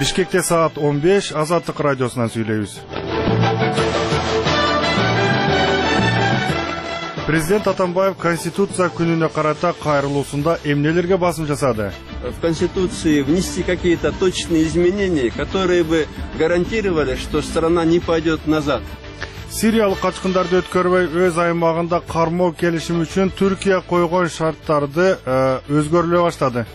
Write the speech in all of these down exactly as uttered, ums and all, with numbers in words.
Бишкекте саат он беш, Азаттык радиосунан сүйлөйбүз. Президент Атамбаев Конституция күнүнө карата кайрылуусунда эмнелерге басым жасады? В Конституции внести какие-то точные изменения, которые бы гарантировали, что страна не пойдет назад. Сириялык качкындарды өткөрбөй өз аймагында кармоо келишим үчүн Түркия койгон шарттарды өзгөрүлө баштады.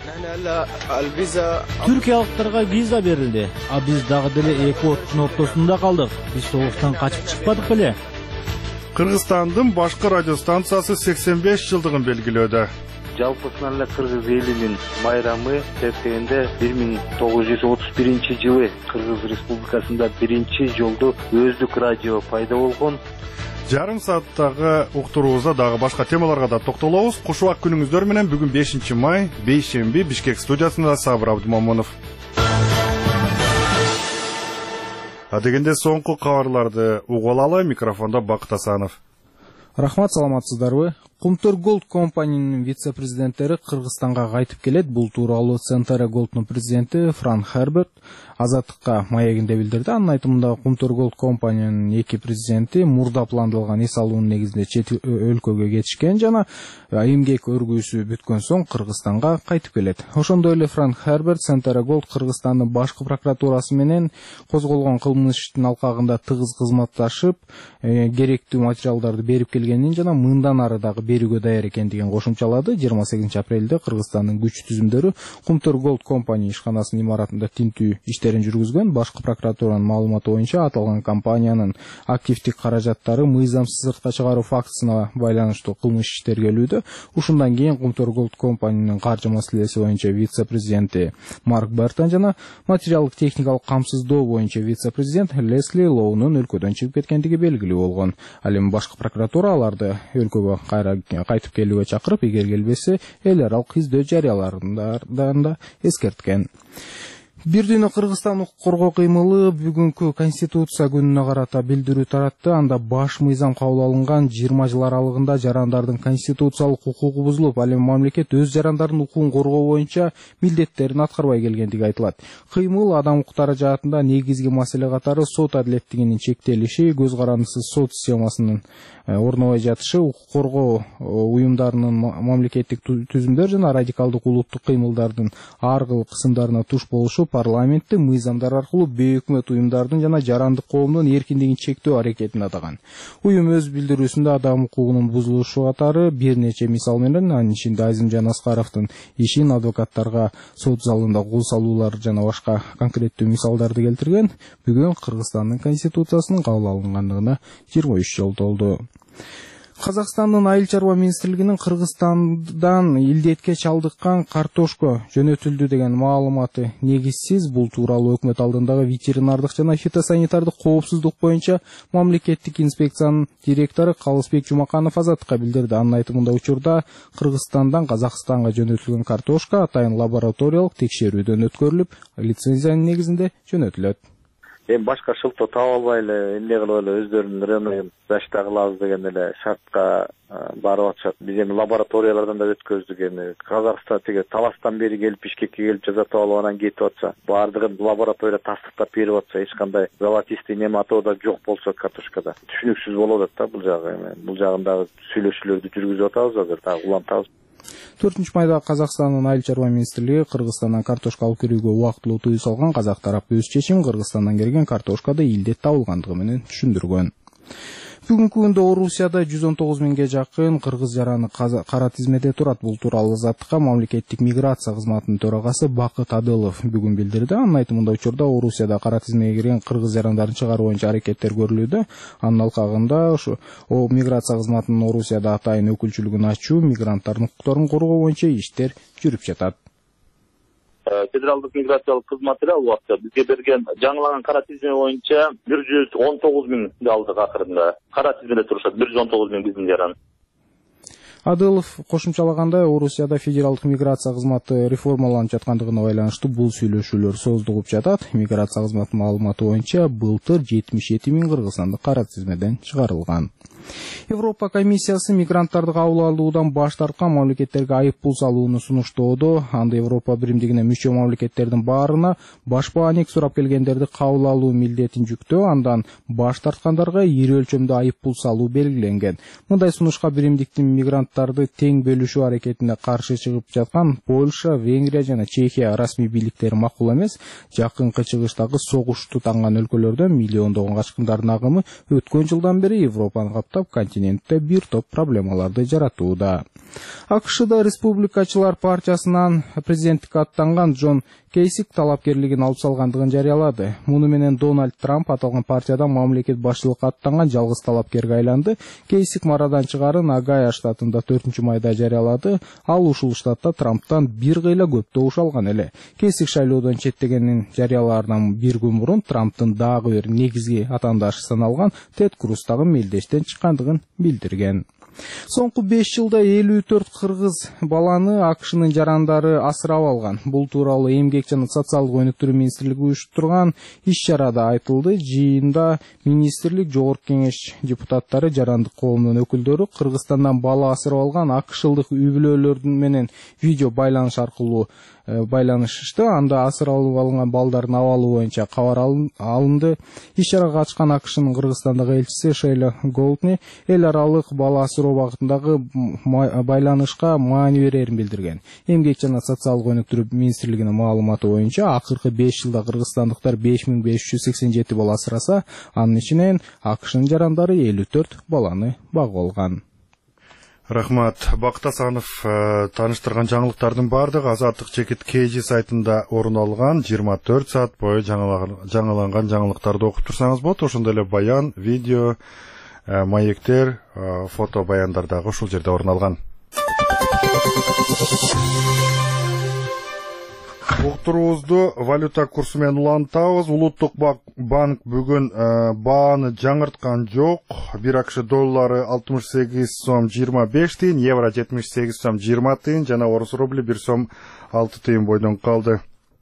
Түркиялыктарга виза берилди, а биз дагы деле эки оттун ортосунда калдык. Биз согуштан качып чыкпадык беле? Кыргызстандын башкы радиостанциясы сексен беш жылдыгын белгилөөдө. Жалпысынан эле кыргыз элинин байрамы эсептегенде бир миң тогуз жүз отуз биринчи жылы Кыргыз Республикасында биринчи жолду өздүк радио пайда болгон. Жарым сааттагы уктуруубузда дагы башка темаларга да токтолобуз. Куш убак күнүңүздөр менен бүгүн бешинчи май, бейшемби, Бишкек студиясында Сабыр Абдымомунов. Адегенде соңку кабарларды угуп алалы, микрофондо Бакыт Асанов. Рахмат, саламатсыздарбы? Кумтөр Голд компаниянын вице-президенттери Кыргызстанга кайтып келет. Бул тууралуу Центара Голдтун президенти Франк Херберт Азаттыкка маегинде билдирди. Анын айтымында Кумтөр Голд компаниянын эки президенти мурда пландалган эс алуунун негизинде чет өлкөгө кетишкен жана эмгек өргүүсү бүткөн соң Кыргызстанга кайтып келет. Ошондой эле Франк Херберт Центара Голд Кыргызстандын башкы прокуратурасы менен козголгон кылмыш иштин алкагында тыгыз кызматташып, керектүү материалдарды берип келгенин жана мындан ары дагы берүүгө даяр экендигин кошумчалады. жыйырма сегизинчи апрелде Кыргызстандын күч түзүмдөрү Кумтөр Голд компания ишканасынын имаратында тинтүү иштерин жүргүзгөн. Башкы прокуратуранын маалыматы боюнча аталган компаниянын активдик каражаттары мыйзамсыз сыртка чыгаруу фактысына байланыштуу кылмыш иштергелүүдө. Ушундан кийин Кумтөр Голд компаниянын каржы маселеси боюнча вице-президенти Марк Бертон жана материалдык техникалык камсыздоо боюнча вице-президент Лесли Лоунун өлкөдөн чыгып кеткендиги белгилүү болгон. Ал эми башкы прокуратура аларды өлкөгө кайра кайтып келүүгө чакырып, эгер келбесе эл аралык издөө жарыяларынан да эскерткен. Бир дүйнө Кыргызстан укук коргоо кыймылы бүгүнкү Конституция күнүнө карата билдирүү таратты. Анда баш мыйзам кабыл алынган жыйырма жыл аралыгында жарандардын конституциялык укугу бузулуп, ал эми мамлекет өз жарандардын укугун коргоо боюнча милдеттерин аткарбай келгендиги айтылат. Кыймыл адам укуктары жаатында негизги маселе катары сот адилеттигинин чектелиши, көз карандысыз сот системасынын орнобой жатышы, укук коргоо уюмдарынын мамлекеттик түзүмдөр жана радикалдык улуттук кыймылдардын ар кыл кысымдарына туш болушу, парламенттин мыйзамдар аркылуу бейөкмөт уюмдардын жана жарандык коомдун эркиндигин чектөө аракетин атаган. Уюм өз билдирүүсүндө адам укугунун бузулушу катары бир нече мисал менен, анын ичинде Азимжан Аскаровдун ишин, адвокаттарга сот залында кол салуулар жана башка конкреттүү мисалдарды келтирген. Бүгүн Кыргызстандын конституциясынын кабыл алынгандыгына жыйырма үч жыл толду. Казакстандын айыл чарба министрлигинин Кыргызстандан илдетке чалдыккан картошка жөнөтүлдү деген маалыматы негизсиз. Бул тууралуу өкмөт алдындагы ветеринардык жана фитосанитардык коопсуздук боюнча мамлекеттик инспекциянын директору Калысбек Жумаканов Азаттыкка билдирди. Анын айтымында учурда Кыргызстандан Казакстанга жөнөтүлгөн картошка атайын лабораториялык текшерүүдөн өткөрүлүп, лицензиянын негизинде жөнөтүлөт. Эми башка шылтоо таба албай эле эмне кылып эле өздөрүнүн рыногун зачта кылабыз деген эле шартка барып атышат. Биз эми лабораториялардан да өткөздүк. Эми Казакстан тиги Таластан бери келип Бишкекке келип жазатып алып анан кетип атса, баардыгын лаборатория тастыктап берип атса, эч кандай золотистый нематода жок болсо картошкада түшүнүксүз болуп атат да бул жагы. Эми бул жагындагы сүйлөшүүлөрдү жүргүзүп атабыз, азыр дагы улантабыз. төртүнчү майда Казакстандын айыл чарба министрлиги Кыргызстандан картошка алып кирүүгө убактылуу тыюу салган. Казак тарап өз чечим Кыргызстандан келген картошкада илдет табылгандыгы менен түшүндүргөн. Бүгүнкү күндө Орусияда жүз он тогуз миңге жакын кыргыз жараны кара тизмеде турат. Бул тууралуу Азаттыкка мамлекеттик миграция кызматынын төрагасы Бакыт Адылов бүгүн билдирди. Анын айтымында учурда Орусияда кара тизмеге кирген кыргыз жарандарын чыгаруу боюнча аракеттер көрүлүүдө. Анын алкагында ушу миграция кызматынын Орусияда атайын өкүлчүлүгүн ачуу, мигранттардын укуктарын коргоо боюнча иштер жүрүп жатат. Федералдык миграциялык кызматы ал убакта бизге берген жаңылаган кара тизме боюнча бир жүз он тогуз миңди алдык акырында. Кара тизмеде турушат бир жүз он тогуз миң биздин жаран. Адылов кошумчалагандай, Орусияда федералдык миграция кызматы реформаланып жаткандыгына байланыштуу бул сүйлөшүүлөр создугуп жатат. Миграция кызматынын маалыматы боюнча былтыр жетимиш эки миң кыргызстандык кара тизмеден чыгарылган. Европа комиссиясы мигранттарды кабыл алуудан баш тарткан мамлекеттерге айып пул салууну сунуштоодо. Анда Европа биримдигине мүчө мамлекеттердин баарына башпаанек сурап келгендерди кабыл алуу милдетин жүктөө, андан баш тарткандарга ири өлчөмдө айып пул салуу белгиленген. Мындай сунушка биримдиктин мигранттарды тең бөлүшүү аракетине каршы чыгып жаткан Польша, Венгрия жана Чехия расмий бийликтери макул эмес. Жакынкы чыгыштагы согушту танган өлкөлөрдөн миллиондогон качкындардын агымы өткөн жылдан бери Европаны каптап, континентте бир топ проблемаларды жаратууда. АКШда Республикачылар партиясынан президенттикке аттанган Джон Кейсик талапкерлигин алып салгандыгын жарыялады. Муну менен Дональд Трамп аталган партиядан мамлекет башчылыкка аттанган жалгыз талапкерге айланды. Кейсик марадан чыгарын Огайо штатында төртүнчү майда жарыялады. Ал ушул штатта Трамптан бир кыйла көп добуш алган эле. Кейсик шайлоодон четтегенин жарыялаарынан бир күн мурун Трамптын дагы бир негизги атаандашы саналган Тед Круз дагы мелдештен чыккандыгын билдирген. Соңку беш жылда элүү төрт кыргыз баланы АКШнын жарандары асырап алган. Бул тууралуу Эмгек жана социалдык өнүктүрүү министрлиги уюштурган иш-чарада айтылды. Жыйында министрлик, жогорку кеңеш депутаттары, жарандык коомдун өкүлдөрү Кыргызстандан бала асырап алган АКШлык үй бүлөлөрдүн менен видео байланыш аркылуу байланышты. Анда асыралып алынган балдардын абалы боюнча кабар алынды. Иш-чарага катышкан АКШнын Кыргызстандагы элчиси Шейла Голдни эл аралык бала асыроо багытындагы байланышка маани берерин билдирген. Эмгек жана социалдык өнүктүрүү министрлигинин маалыматы боюнча акыркы беш жылда кыргызстандыктар беш миң беш жүз сексен жети бала асыраса, анын ичинен АКШнын жарандары элүү төрт баланы багып алган. Рахмат. Бакыт Асанов тааныштырган жаңылыктардын бардыгы Азаттык Чекит Кейжи сайтында орун алган жыйырма төрт саат бою жаңыланган жаңылыктарды окуп турсаңыз болот. Ошондой эле баян, видео, маектер, фото баяндар дагы ушул жерде орун алган. Уктуруубузду валюта курсу менен улантабыз. Улуттук банк бүгүн бааны жаңырткан жок. Бир АКШ доллары алтымыш сегиз сом жыйырма беш тыйын, евро жетимиш сегиз сом жыйырма тыйын жана орус рубли бир сом алты тыйын бойдон калды.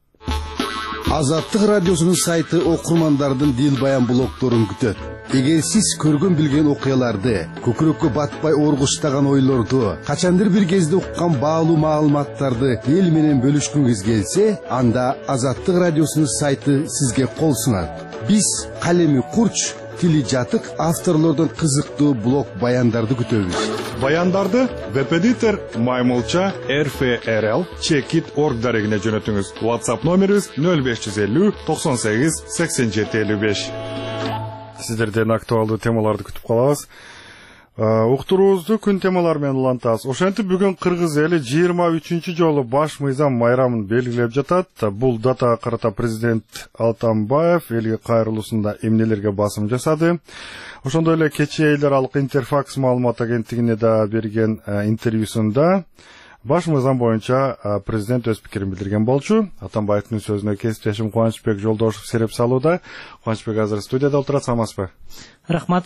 Азаттык радиосунун сайты окурмандардын дил баян блогторун күтөт. Эгер сиз көргөн билген окуяларды, көкүрөккө батпай оргуштаган ойлорду, качандыр бир кезде уккан баалуу маалыматтарды эл менен бөлүшкүңүз келсе, анда Азаттык радиосунун сайты сизге кол сунат. Биз калеми курч, тили жатык авторлордон кызыктуу блог баяндарды күтөбүз. Баяндарды веб-эдитор Маймулча эр эф эр эл чекит точка орг дарегине жөнөтүңүз. WhatsApp номерибиз нөл беш жүз элүү токсон сегиз сексен жети элүү беш. Сиздерден актуалдуу темаларды күтүп калабыз. Уктуруубузду күн темалары менен улантабыз. Ошентип бүгүн кыргыз эли жыйырма үчүнчү жолу баш мыйзам майрамын белгилеп жатат. Бул датага карата президент Атамбаев элге кайрылуусунда эмнелерге басым жасады. Ошондой эле кечээ Эл аралык Интерфакс маалымат агенттигине да берген интервьюсунда баш мыйзам боюнча президент өз пикирин билдирген болчу. Атамбаевдин сөзүнө кесиптешим Кубанычбек Жолдошев сереп салууда. Кубанычбек азыр студияда отурат, саламатсызбы? Рахмат.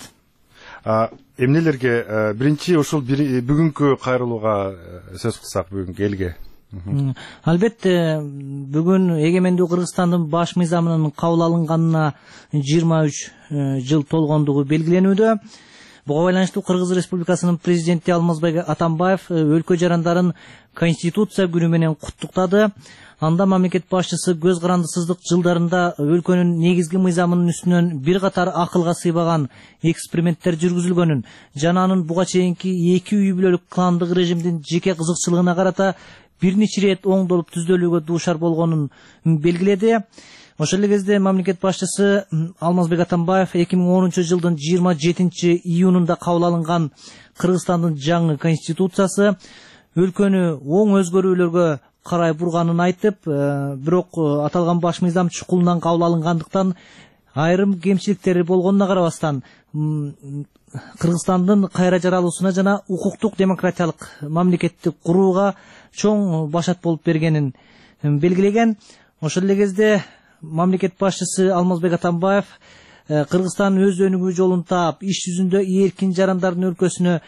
Эмнелерге биринчи ушул бүгүнкү кайрылууга сөз кылсак, бүгүнкү элге? Албетте, бүгүн эгемендүү Кыргызстандын баш мыйзамынын кабыл алынганына жыйырма үч жыл толгондугу белгиленүүдө. Буга байланыштуу Кыргыз Республикасынын президенти Алмазбек Атамбаев өлкө жарандарын Конституция күнү менен куттуктады. Анда мамлекет башчысы көз карандысыздык жылдарында өлкөнүн негизги мыйзамынын үстүнөн бир катар акылга сыйбаган эксперименттер жүргүзүлгөнүн жана анын буга чейинки эки үй бүлөлүк кландык режимдин жеке кызыкчылыгына карата бир нече ирет оңдолуп түздөлүүгө дуушар болгонун белгиледи. Ошол эле кезде мамлекет башчысы Алмазбек Атамбаев эки миң онунчу жылдын жыйырма жетинчи июнунда кабыл алынган Кыргызстандын жаңы конституциясы өлкөнү оң өзгөрүүлөргө карай бурганын айтып, бирок аталган баш мыйзам чукулунан кабыл алынгандыктан айрым кемчиликтери болгонуна карабастан Кыргызстандын кайра жаралуусуна жана укуктук демократиялык мамлекетти курууга чоң башат болуп бергенин белгилеген. Ошол эле кезде мамлекет башчысы Алмазбек Атамбаев Кыргызстан өз өнүгүү жолун таап, иш жүзүндө эркин жарандардын өлкөсүнө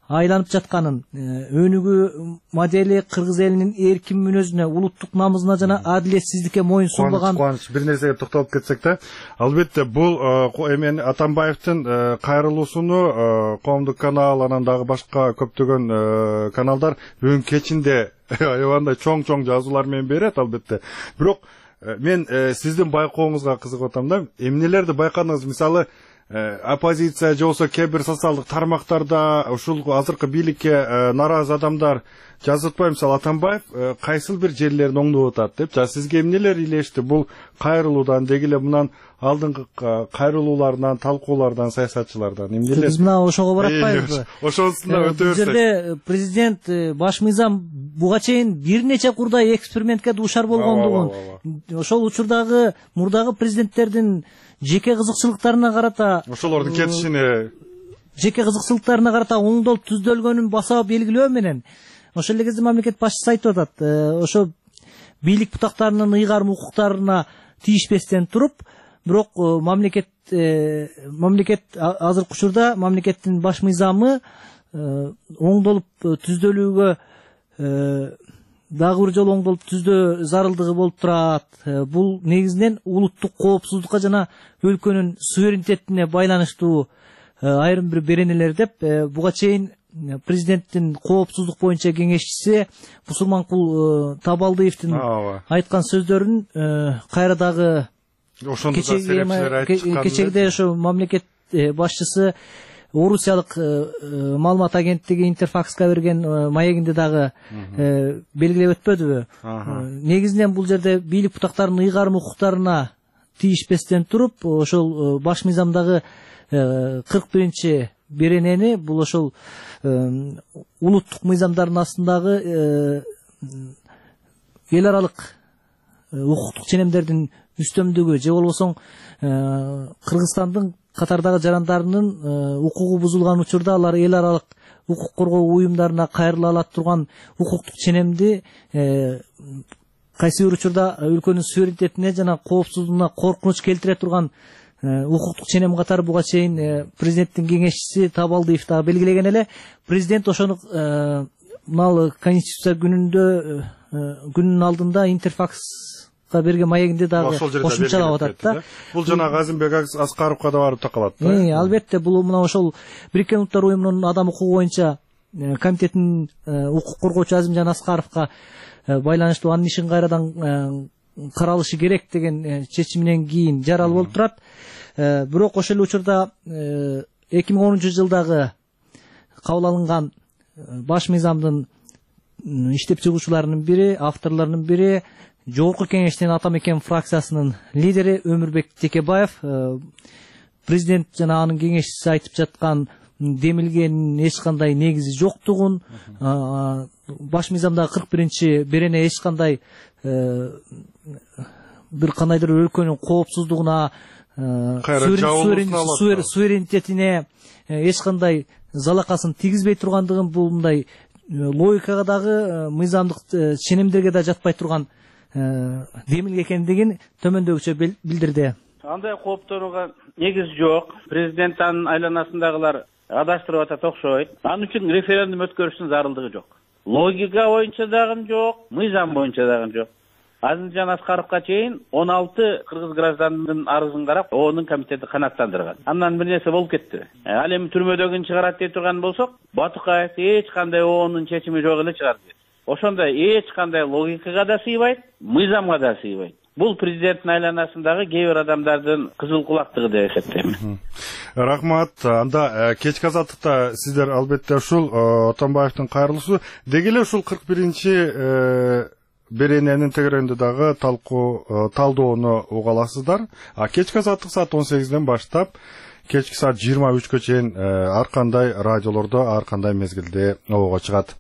айланып жатканын, өнүгүү модели кыргыз элинин эркин мүнөзүнө, улуттук намызына жана адилетсиздикке моюн сунбаган. Кубаныч, бир нерсеге токтолуп кетсек да, албетте бул эмен Атамбаевдин кайрылуусуну Коомдук канал, анан дагы башка көптөгөн каналдар бүгүн кечинде аябандай чоң-чоң жазуулар менен берет, албетте. Бирок мен сиздин байкооңузга кызыгып атам да, эмнелерди байкадыңыз? Мисалы, оппозиция же болсо кээ бир социалдык тармактарда ушул азыркы бийликке наразы адамдар жазып атпайбы, мисалы Атамбаев кайсыл бир жерлерин оңдоп атат деп. Жа сизге эмнелер илешти бул кайрылуудан, деги эле мындан алдыңкы кайрылуулардан, талкуулардан, саясатчылардан эмнелер? Биз мына ошого барып атпайбызбы? Ошонусунда өтө берсек. Бул жерде президент баш мыйзам буга чейин бир нече курдай экспериментке дуушар болгондугун, ошол учурдагы мурдагы президенттердин жеке кызыкчылыктарына карата, ошолордун кетишине, жеке кызыкчылыктарына карата оңдолуп түздөлгөнүн баса белгилөө менен ошол эле кезде мамлекет башчысы айтып атат, ошо бийлик бутактарынын ыйгарым укуктарына тийишпестен туруп, бирок мамлекет мамлекет азыркы учурда мамлекеттин баш мыйзамы оңдолуп түздөлүүгө дагы бир жолу оңдолуп түздөө зарылдыгы болуп турат. Бул негизинен улуттук коопсуздукка жана өлкөнүн суверенитетине байланыштуу айрым бир беренелер деп, буга чейин президенттин коопсуздук боюнча кеңешчиси Мусулманкул Табалдыевдин айткан сөздөрүн кайра дагы кечегиде ошо мамлекет башчысы Орусиялык маалымат агенттиги Интерфакска берген маегинде дагы белгилеп өтпөдүбү? Негизинен бул жерде бийлик бутактарынын ыйгарым укуктарына тийишпестен туруп, ошол баш мыйзамдагы кырк биринчи беренени, бул ошол улуттук мыйзамдардын астындагы эл аралык укуктук ченемдердин үстөмдүгү же болбосо Кыргызстандын катардагы жарандарынын укугу бузулган учурда алар эл аралык укук коргоо уюмдарына кайрыла алат турган укуктук ченемди кайсы бир учурда өлкөнүн суверенитетине жана коопсуздугуна коркунуч келтире турган укуктук ченем катары буга чейин президенттин кеңешчиси Табалдыев дагы белгилеген эле. Президент ошону мына Конституция күнүндө күнүнүн алдында Интерфакс берген маегинде дагы кошумчалап атат да. Бул жана Газимбек Аскаровго да барып такалат да. Албетте, бул мына ошол Бириккен Улуттар уюмунун адам укугу боюнча комитетинин укук коргоочу Азимжан Аскаровго байланыштуу анын ишин кайрадан каралышы керек деген чечиминен кийин жарал болуп турат. Бирок ошол учурда эки миң онунчу жылдагы кабыл алынган баш мыйзамдын иштеп чыгуучуларынын бири, авторлорунун бири, Жогорку кеңештин Ата Мекен фракциясынын лидери Өмүрбек Текебаев президент жана анын кеңешчиси айтып жаткан демилгенин эч кандай негизи жоктугун, баш мыйзамдагы кырк биринчи берене эч кандай бир кандайдыр өлкөнүн коопсуздугуна, суверенитетине эч кандай залакасын тийгизбей тургандыгын, бул мындай логикага дагы мыйзамдык ченемдерге да жатпай турган демилге экендигин төмөндөгүчө билдирди. Андай кооптонууга негиз жок. Президент анын айланасындагылар адаштырып атат окшойт. Анын үчүн референдум өткөрүштүн зарылдыгы жок. Логика боюнча дагы жок, мыйзам боюнча дагы жок. Азимжан Аскаровго чейин он алты кыргыз гражданынын арызын карап, онун комитети канааттандырган. Андан бир нерсе болуп кетти. Ал эми түрмөдөгүн чыгарат дей турган болсок, Батукаев эч кандай онун чечими жок эле чыгарып берди. Ошондой эч кандай логикага да сыйбайт, мыйзамга да сыйбайт. Бул президенттин айланасындагы кээ бир адамдардын кызыл кулактыгы деп эсептейм. Рахмат. Анда кечки азаттыкта сиздер албетте ушул Атамбаевдин кайрылуусу деги эле ушул кырк биринчи берененин тегерегинде дагы талкуу талдоону уга аласыздар. А кечки азаттык саат он сегизден баштап кечки саат жыйырма үчкө чейин ар кандай радиолордо, ар кандай мезгилде обого чыгат.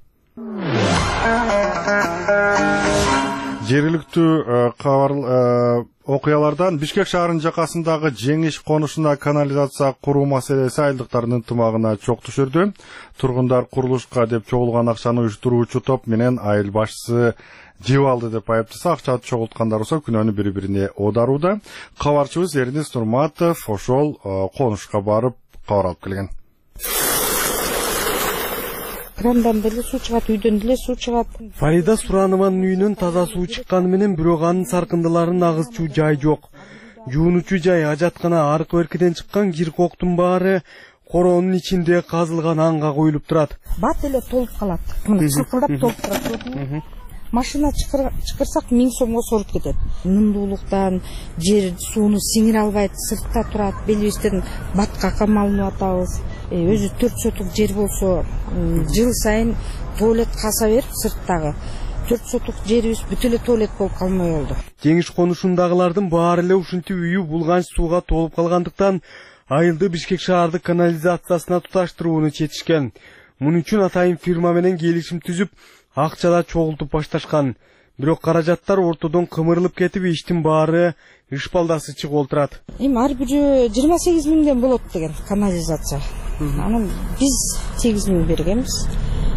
Жергиликтүү кабар окуялардан Бишкек шаарынын жакасындагы Жеңиш конушуна канализация куруу маселеси айылдыктардын тымагына чок түшүрдү. Тургундар курулушка деп чогулган акчаны уюштуруучу топ менен айыл башчысы жеп алды деп айыптаса, акча чогулткандар болсо күнөөнү бири-бирине оодарууда. Кабарчыбыз Эрнис Нурматов ошол конушка барып кабар алып келген. Крандан деле суу чыгат, үйдөн деле суу чыгат. Фарида Суранованын үйүнөн таза суу чыкканы менен бирок анын саркындыларын агызчу жай жок. Жуунучу жай, ажаткана, аркы беркиден чыккан кир коктун баары короонун ичинде казылган анга коюлуп турат. Бат эле толуп калат. Сыкылдап толуп турат. Машина чыкырсак миң сомго соруп кетет. Нымдуулуктан жер сууну сиңире албайт, сыртта турат, белибизден батка камалынып атабыз. Өзү төрт сотук жер болсо, жыл сайын туалет каса берип сырттагы. төрт сотук жерибиз бүт эле туалет болуп калмай болду. Жеңиш конушундагылардын баары эле ушинтип үйү булганч сууга толуп калгандыктан айылды Бишкек шаардык канализациясына туташтырууну чечишкен. Мунун үчүн атайын фирма менен келишим түзүп, акчада чогултуп башташкан. Бирок каражаттар ортодон кымырылып кетип, иштин баары ышпалдасы чыгып олтурат. Эми ар бирөө жыйырма сегиз миңден болот деген канализация. Анан биз сегиз миң бергенбиз.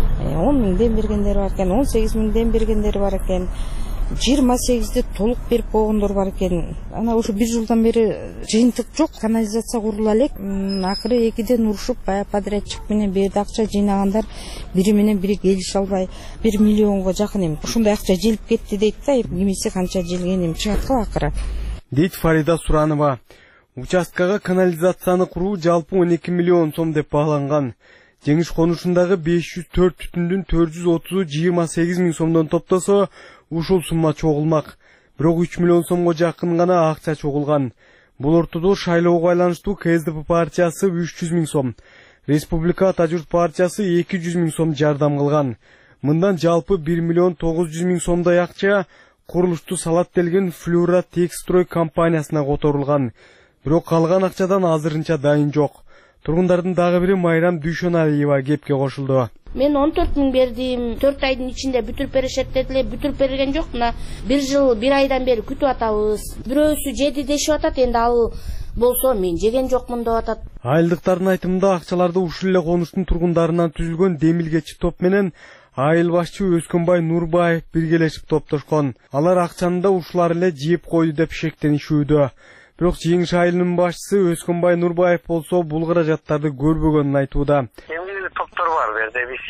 он миңден бергендери бар экен, он сегиз миңден бергендери бар экен. жыйырма сегизди толук берип койгондор бар экен. Ана ошо бир жылдан бери жыйынтык жок, канализация курула элек. Акыры экиден урушуп, бая подрядчик менен берди акча жыйнагандар бири менен бири келише албай бир миллионго жакын эми. Ушундай акча желип кетти дейт да, эмиси канча желген эми чыгат го акыры. Дейт Фарида Суранова. Участкага канализацияны куруу жалпы он эки миллион сом деп бааланган. Жеңиш конушундагы беш жүз төрт түтүндүн төрт жүз отузу жыйырма сегиз миң сомдон топтосо, ушул сумма чогулмак. Бирок үч миллион сомго жакын гана акча чогулган. Бул ортодо шайлоого байланыштуу КСДП партиясы үч жүз миң сом, Республика Ата журт партиясы эки жүз миң сом жардам кылган. Мындан жалпы бир миллион тогуз жүз миң сомдой акча курулушту салаттелген Флюра Текстрой компаниясына которулган. Бирок калган акчадан азырынча дайын жок. Тургундардын дагы бири Майрам Дүйшөналиева кепке кошулду. Мен он төрт миң бердим, төрт айдын ичинде бүтүрүп беришет дедиле, бүтүрүп берген жок. Мына бир жыл, бир айдан бери күтүп атабыз. Бирөөсү жеди дешип атат, энди ал болсо мен жеген жокмун деп атат. Айылдыктардын айтымында акчаларды ушул эле конуштун тургундарынан түзүлгөн демилгечи топ менен айыл башчы Өскөнбай Нурбаев биргелешип топтошкон. Алар акчаны да ушулар эле жеп койду деп шектенишүүдө. Бирок Жеңиш айылынын башчысы Өскөнбай Нурбаев болсо бул каражаттарды көрбөгөнүн айтууда. Эмне топтор бар берде биз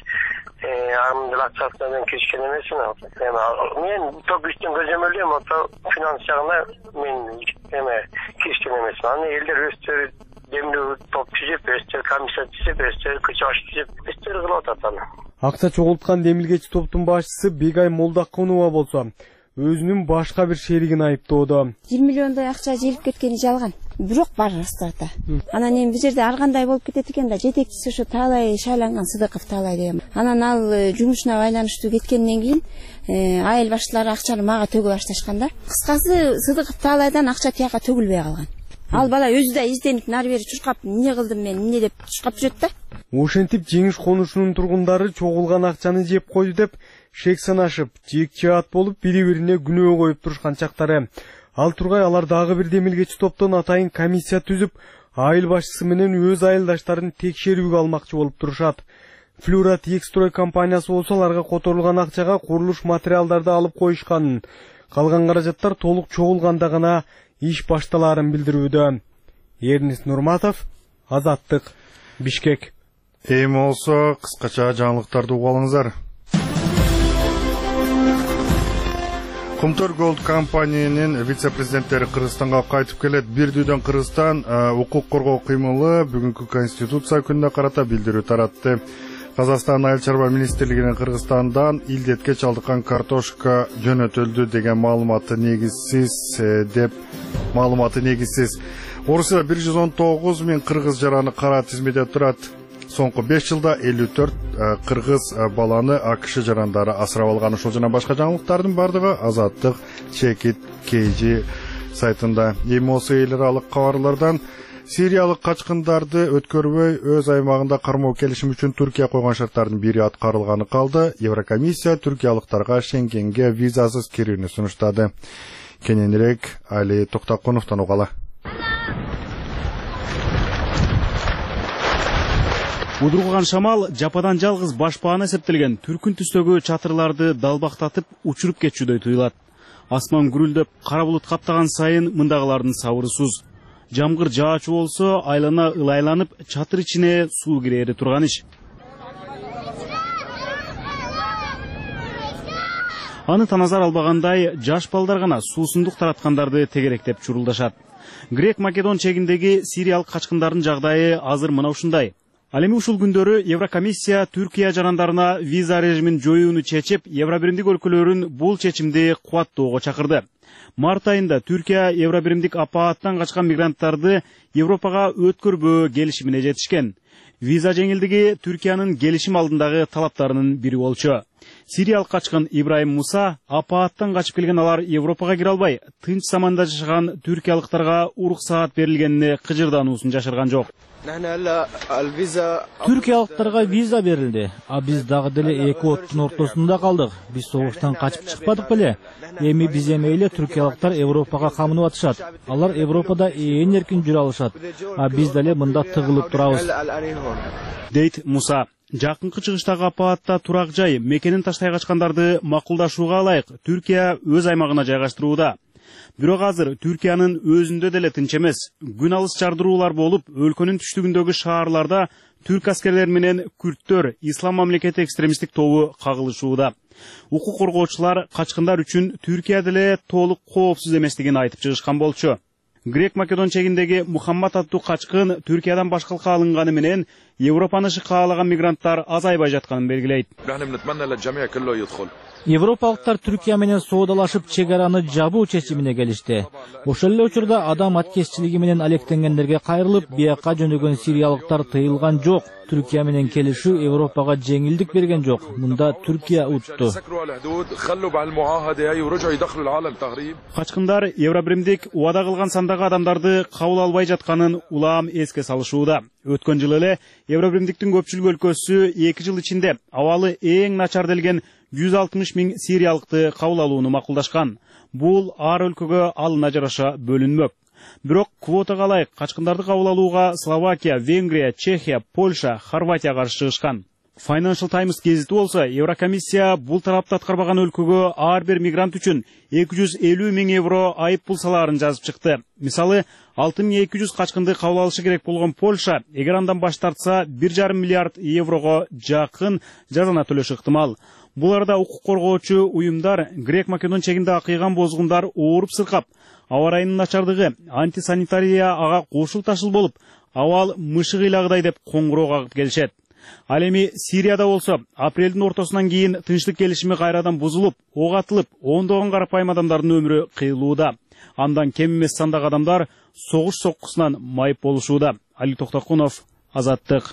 андын акчасынан киришкен эмесмин. Мен топ үчтөн көзөмөлдөйм, ото финанс жагына мен эме киришкен эмесмин. Аны элдер өздөрү демилүү топ түзүп, өздөрү комиссия түзүп, өздөрү күчөш түзүп, өздөрү кылып атат аны. Акча чогулткан демилгечи топтун башчысы Бегай Молдакунова болсо өзүнүн башка бир шеригин айыптоодо. бир миллиондой акча желип кеткени жалган. Бирок бар растрата. Анан эми бул жерде ар кандай болуп кетет экен да, жетекчиси ошо Таалай шайланган Сыдыков Таалай деген. Анан ал жумушуна байланыштуу кеткенден кийин айыл башчылары акчаны мага төгө башташкан да. Кыскасы Сыдыков Таалайдан акча тияка төгүлбөй калган. Ал бала өзү да изденип нары бери чуркап, эмне кылдым мен, эмне деп чуркап жүрөт да. Ошентип Жеңиш конушунун тургундары чогулган акчаны жеп койду деп шек санашып, жек жаат болуп бири-бирине күнөө коюп турушкан чактары. Ал тургай алар дагы бир демилгечи топтон атайын комиссия түзүп, айыл башчысы менен өз айылдаштарын текшерүүгө алмакчы болуп турушат. Флюра Текстрой компаниясы болсо аларга которулган акчага курулуш материалдарды алып коюшканын, калган каражаттар толук чогулганда гана иш башталарын билдирүүдө. Эрнис Нурматов, Азаттык, Бишкек. Эми болсо кыскача жаңылыктарды угуп алыңыздар. Кумтөр Голд компаниянын вице-президенттери Кыргызстанга кайтып келет. Бир дүйдөн Кыргызстан укук коргоо кыймылы бүгүнкү конституция күнүнө карата билдирүү таратты. Казакстан айыл чарба министрлигинин Кыргызстандан илдетке чалдыккан картошка жөнөтүлдү деген маалыматы негизсиз деп маалыматы негизсиз. Орусияда бир жүз он тогуз миң кыргыз жараны кара тизмеде турат. Соңку беш жылда элүү төрт кыргыз баланы АКШ жарандары асырап алган. Ушул жана башка жаңылыктардын бардыгы Азаттык Чекит Кейжи сайтында. Эми осы эл аралык кабарлардан Сириялык качкындарды өткөрбөй өз аймагында кармоо келишим үчүн Түркия койгон шарттардын бири аткарылганы калды. Еврокомиссия түркиялыктарга Шенгенге визасыз кирүүнү сунуштады. Кененирээк Али Токтокуновдон угалы. Удурган шамал жападан жалгыз башпаана эсептелген түркүн түстөгү чатырларды далбактатып учуруп кетчүдөй туюлат. Асман гүрүлдөп, кара булут каптаган сайын мындагылардын сабырсыз. Жамгыр жаачу болсо айлана ылайланып чатыр ичине суу кирери турган иш. Аны таназар албагандай жаш балдар гана суусундук тараткандарды тегеректеп чурулдашат. Грек-Македон чегиндеги сириялык качкындардын жагдайы азыр мына ушундай. Ал эми ушул күндөрү Еврокомиссия Түркия жарандарына виза режимин жоюуну чечип, Евробиримдик өлкөлөрүн бул чечимди кубаттоого чакырды. Март айында Түркия Евробиримдик апааттан качкан мигранттарды Европага өткөрбөө келишимине жетишкен. Виза жеңилдиги Түркиянын келишим алдындагы талаптарынын бири болчу. Сириялык качкын Ибраим Муса апааттан качып келген алар Европага кире албай, тынч заманда жашаган түркиялыктарга уруксаат берилгенине кыжырдануусун жашырган жок. Түркиялыктарга виза берилди, а биз дагы деле эки оттун ортосунда калдык. Биз согуштан качып чыкпадык беле. Эми биз эмейле түркиялыктар Европага камынып атышат. Алар Европада ээн эркин жүрө алышат, а биз деле мында тыгылып турабыз. Дейт Муса. Жакынкы чыгыштагы апаатта турак жай мекенин таштай качкандарды макулдашууга ылайык Түркия өз аймагына жайгаштырууда. Бирок азыр Түркиянын өзүндө деле тынч эмес. Күн алыс жардыруулар болуп, өлкөнүн түштүгүндөгү шаарларда түрк аскерлери менен күрттөр ислам мамлекети экстремисттик тобу кагылышууда. Укук коргоочулар качкындар үчүн Түркия деле толук коопсуз эместигин айтып чыгышкан болчу. Грек-Македон чегиндеги Мухаммад аттуу качкын Түркиядан башкалка алынганы менен Европаны каалаган мигранттар азайбай жатканын белгилейт. Европалыктар Түркия менен соодалашып чек араны жабуу чечимине келишти. Ошол эле учурда адам аткезчилиги менен алектенгендерге кайрылып, бияка жөнөгөн сириялыктар тыйылган жок. Түркия менен келишүү Европага жеңилдик берген жок. Мында Түркия утту. Качкындар Евробиримдик убада кылган сандагы адамдарды кабыл албай жатканын улам эске салышууда. Өткөн жылы эле Евробиримдиктин көпчүлүк өлкөсү эки жыл ичинде абалы эң начар делген жүз алтымыш миң сириялыкты кабыл алууну макулдашкан. Бул ар өлкөгө алына жараша бөлүнмөк. Бирок квотага ылайык качкындарды кабыл алууга Словакия, Венгрия, Чехия, Польша, Хорватия каршы чыгышкан. Financial Times гезити болсо, Еврокомиссия бул талапты аткарбаган өлкөгө ар бир мигрант үчүн эки жүз элүү миң евро айып пул салаарын жазып чыкты. Мисалы, алты миң эки жүз качкынды кабыл алышы керек болгон Польша, эгер андан баш тартса, бир жарым миллиард еврого жакын жазана төлөшү ыктымал. Бул арада укук коргоочу уюмдар Грек-Македон чегинде акыйган бозгундар ооруп сыркап, аба ырайынын начардыгы, антисанитария ага кошул ташыл болуп, абал мышык ыйлагыдай деп коңгуроо кагып келишет. Ал эми Сирияда болсо, апрелдин ортосунан кийин тынчтык келишими кайрадан бузулуп, ок атылып, ондогон карапайым адамдардын өмүрү кыйылууда. Андан кем эмес сандагы адамдар согуш соккусунан майып болушууда. Али Токтокунов, Азаттык.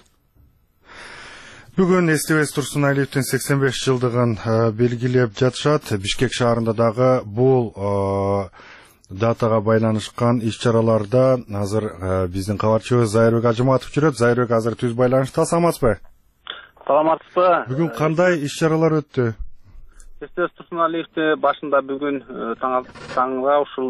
Бүгүн Эстебес Турсуналиевдин сексен беш жылдыгын белгилеп жатышат. Бишкек шаарында дагы бул датага байланышкан иш-чараларда азыр биздин кабарчыбыз Зайырбек Ажыматов жүрөт. Зайырбек азыр түз байланышта, саламатсызбы? Саламатсызбы? Бүгүн кандай иш-чаралар өттү? Эстебес Турсуналиевди башында бүгүн таңга ушул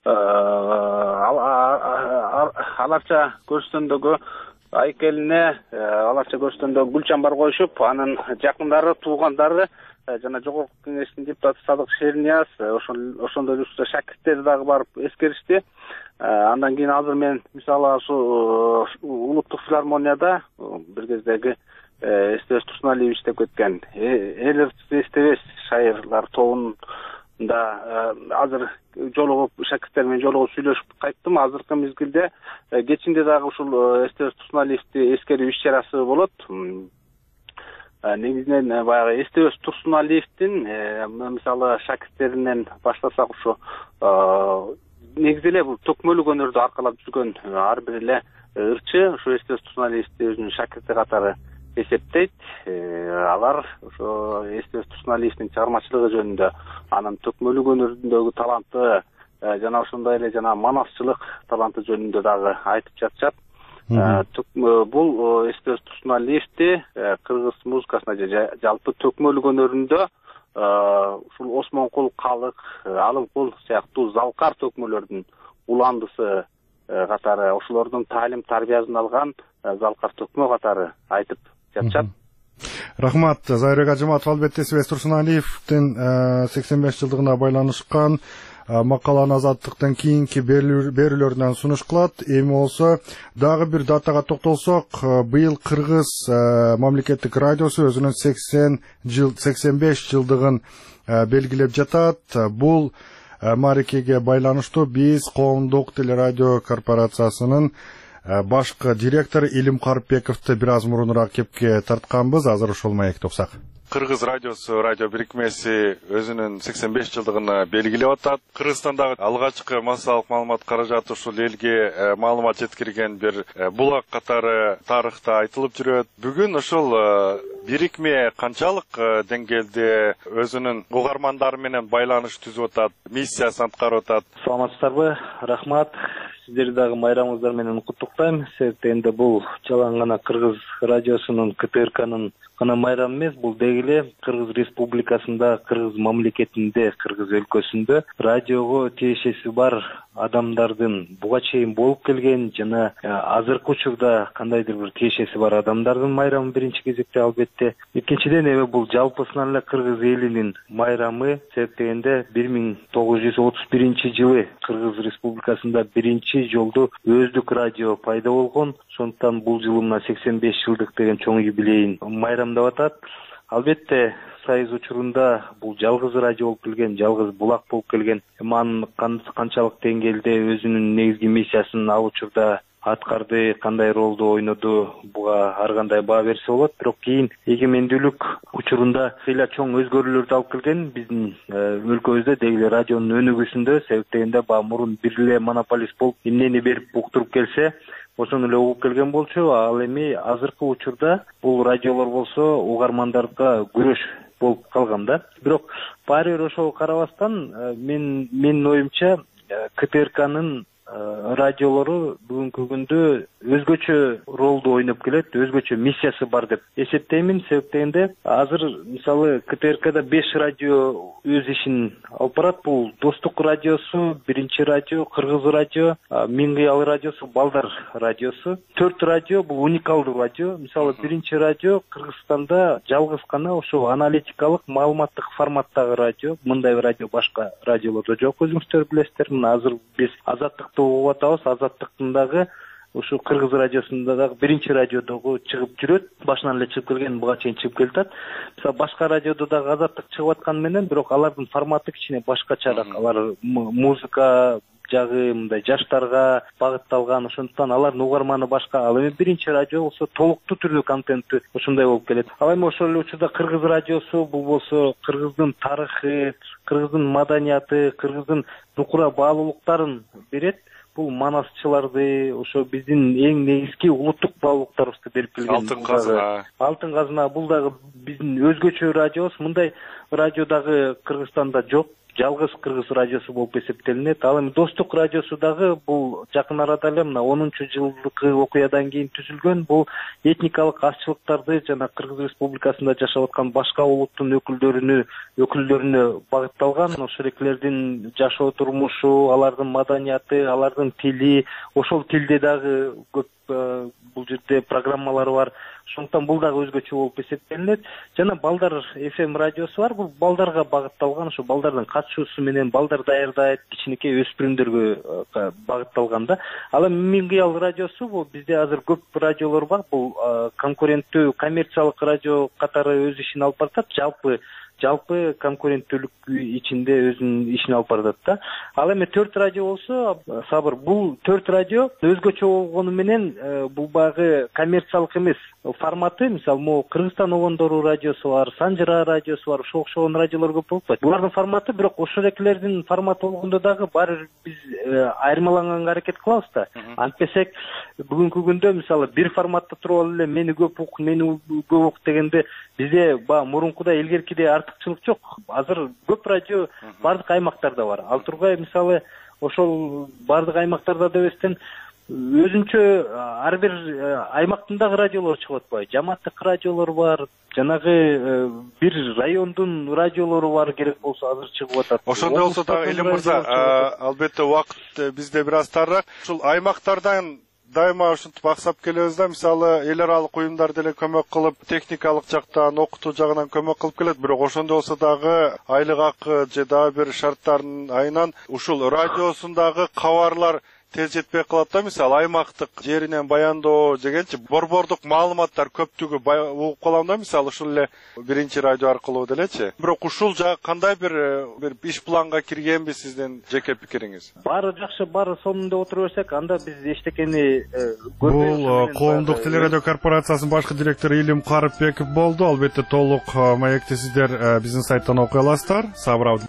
аларча көрүстөндөгү айкелине аларча көрүстөндөгү гүл чамбар коюшуп, анын жакындары, туугандары жана жогорку кеңештин депутаты Садык Шернияз, ошондой эле шакирттери дагы барып эскеришти. Андан кийин азыр мен мисалы ушу улуттук филармонияда бир кездеги Эстебес Турсуналиев иштеп кеткен эл эстебес шайырлар тобунда азыр жолугуп шакирттер менен жолугуп сүйлөшүп кайттым. Азыркы мезгилде кечинде дагы ушул Эстебес Турсуналиевди эскерүү иш-чарасы болот. Негизинен баягы Эстебес Турсуналиевдин мисалы шакирттеринен баштасак, ушу негизи эле бул төкмөлүк өнөрдү аркалап жүргөн ар бир эле ырчы ушу Эстебес Турсуналиевди өзүнүн шакирти катары эсептейт. Алар ошо Эстебес Турсуналиевдин чыгармачылыгы жөнүндө, анын төкмөлүк өнөрүндөгү таланты жана ошондой эле жана манасчылык таланты жөнүндө дагы айтып жатышат. Бул Эстебес Турсуналиевди кыргыз музыкасына жалпы төкмөлүк өнөрүндө ушул Осмонкул, Калык, Алымкул сыяктуу залкар төкмөлөрдүн уландысы катары, ошолордун таалим тарбиясын алган залкар төкмө катары айтып жатышат. Рахмат. Зайырбек Ажыматов албетте Эстебес Турсуналиевдин сексен беш жылдыгына байланышкан макаланы Азаттыктан кийинки берүүлөрүнөн сунуш кылат. Эми болсо дагы бир датага токтолсок, быйыл Кыргыз мамлекеттик радиосу өзүнүн сексен беш жылдыгын белгилеп жатат. Бул мааракеге байланыштуу биз Коомдук телерадио корпорациясынын башкы директору Илим Карпбековду бир аз мурунураак кепке тартканбыз. Азыр ошол маекти уксак. Кыргыз радиосу, радио бирикмеси өзүнүн сексен беш жылдыгына белгилеп атат. Кыргызстандагы алгачкы массалык маалымат каражаты ушул элге маалымат жеткирген бир булак катары тарыхта айтылып жүрөт. Бүгүн ушул бирикме канчалык деңгээлде өзүнүн угармандары менен байланыш түзүп атат, миссиясын аткарып атат? Саламатсыздарбы? Рахмат. Сиздерди дагы майрамыңыздар менен куттуктайм. Себеби энди бул жалаң гана Кыргыз радиосунун КТРКнын гана майрамы эмес, бул дегеле Кыргыз Республикасында, Кыргыз мамлекетинде, Кыргыз өлкөсүндө радиого тиешеси бар адамдардын буга чейин болуп келген жана азыркы учурда кандайдыр бир тиешеси бар адамдардын майрамы биринчи кезекте албетте. Экинчиден эми бул жалпысынан эле Кыргыз элинин майрамы. Себеп дегенде бир миң тогуз жүз отуз биринчи жылы Кыргыз Республикасында биринчи жолду өздүк радио пайда болгон. Сондуктан бул жылы мына сексен беш жылдык деген чоң юбилейин майрамдап атат. Албетте сайыз учурунда бул жалгыз радио болуп келген, жалгыз булак болуп келген. Эми канчалык деңгээлде өзүнүн негизги миссиясын ал учурда аткарды, кандай ролду ойноду, буга ар кандай баа берсе болот. Бирок кийин эгемендүүлүк учурунда ыйла чоң өзгөрүүлөрдү алып келген биздин өлкөбүздө, дегеле радионун өнүгүүсүндө. Себеп дегенде баа мурун бир эле монополист болуп эмнени берип уктуруп келсе, ошону эле угуп келген болчу. Ал эми азыркы учурда бул радиолор болсо угармандарга күрөш болуп калган да. Бирок баары бир ошого карабастан мен менин оюмча КТРКнын радиолору бүгүнкү күндө өзгөчө ролду ойноп келет, өзгөчө миссиясы бар деп эсептеймин. Себеп дегенде азыр мисалы КТРКда беш радио өз ишин алып барат. Бул Достук радиосу, биринчи радио, Кыргыз радио, Миң кыял радиосу, Балдар радиосу. Төрт радио бул уникалдуу радио. Мисалы биринчи радио Кыргызстанда жалгыз гана ошо аналитикалык, маалыматтык форматтагы радио. Мындай радио башка радиолордо жок, өзүңүздөр билесиздер. Мына азыр биз Азаттыкты угуп атабыз. Азаттыктын дагы ушу Кыргыз радиосунда дагы биринчи радиодогу чыгып жүрөт. Башынан эле чыгып келген, буга чейин чыгып келатат. Мисалы башка радиодо дагы Азаттык чыгып атканы менен, бирок алардын форматы кичине башкачараак. Алар музыка жагы мындай жаштарга багытталган, ошондуктан алардын угарманы башка. Ал эми биринчи радио болсо толуктуу түрдүү контенти ошондой болуп келет. Ал эми ошол эле учурда Кыргыз радиосу бул болсо Кыргыздын тарыхы, Кыргыздын маданияты, Кыргыздын нукура баалуулуктарын берет. Бул манасчыларды, ошо биздин эң негизги улуттук баалуулуктарыбызды берип келген. Алтын казына. Алтын казына бул дагы биздин өзгөчө радиобуз. Мындай радио дагы Кыргызстанда жок. Жалгыз Кыргыз радиосу болуп эсептелинет. Ал эми Достук радиосу дагы бул жакын арада эле мына онунчу жылдык окуядан кийин түзүлгөн. Бул этникалык азчылыктарды жана Кыргыз Республикасында жашап аткан башка улуттун өкүлдөрүнө өкүлдөрүнө багытталган. Ошол эклердин жашоо турмушу, алардын маданияты, алардын тили, ошол тилде дагы көп бул жерде программалар бар. Ошондуктан бул дагы өзгөчө болуп эсептелинет. Жана Балдар эф эм радиосу бар. Бул балдарга багытталган, ошо балдардын катышуусу менен балдар даярдайт, кичинекей өспүрүмдөргө багытталган да. Ал эми Миң кыял радиосу бул бизде азыр көп радиолор бар. Бул конкуренттүү коммерциялык радио катары өз ишин алып баратат. Жалпы жалпы конкуренттүүлүк ичинде өзүнүн ишин алып баратат да. Ал эми төрт радио болсо, Сабыр, бул төрт радио өзгөчө болгону менен бул багы коммерциялык эмес форматы. Мисалы, могу Кыргызстан огондору радиосу бар, Санжыра радиосу бар, ошо окшогон радиолор көп болуп калат. Булардын форматы, бирок ошол эклердин форматы болгондо дагы баары биз айырмаланганга аракет кылабыз да. Антпесек бүгүнкү күндө мисалы бир форматта туруп алып эле мени көп ук, мени көп ук дегенде бизде баягы мурункудай илгеркидей артыкчылык жок. Азыр көп радио бардык аймактарда бар. Ал тургай мисалы ошол бардык аймактарда деп эстен өзүнчө ар бир аймактын дагы радиолору чыгып атпайбы? Жамааттык радиолор бар, жанагы бир райондун радиолору бар, керек болсо азыр чыгып атат. Ошондой болсо дагы Илим мырза, албетте убакыт бизде бир аз тарыраак. Ушул аймактардан дайыма ушинтип аксап келебиз да. Мисалы, эл аралык уюмдар деле көмөк кылып, техникалык жактан, окутуу жагынан көмөк кылып келет. Бирок ошондой болсо дагы айлык акы же дагы бир шарттардын айынан ушул радиосундагы кабарлар тез жетпей калат да, мисалы аймактык жеринен баяндоо дегенчи борбордук маалыматтар көптүгү угуп калам да, мисалы ушул эле биринчи радио аркылуу делечи. Бирок ушул жагы кандай бир бир иш планга киргенби сиздин жеке пикириңиз? Баары жакшы, баары сонунда отура берсек, анда биз эчтекени Бул коомдук телерадио корпорациясынын башкы директору Илим Карыпбеков болду. Албетте толук маекти сиздер биздин сайттан окуй аласыздар. Сабыр